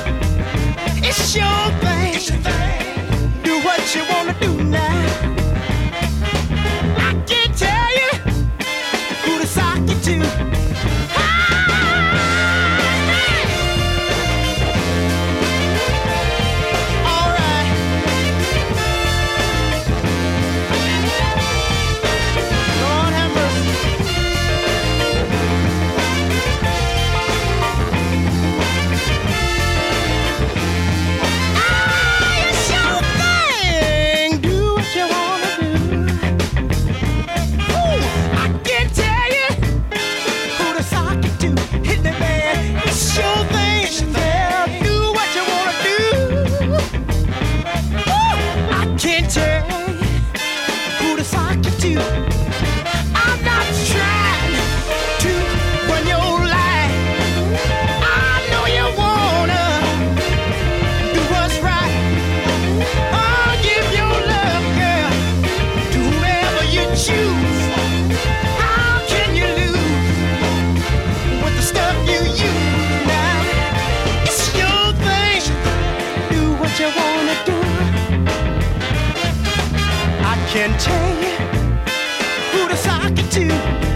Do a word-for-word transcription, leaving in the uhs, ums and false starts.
It's your thing. It's your thing. Do what you wanna do now. I can't tell you who to sock you to. Can tell you who to sock it to.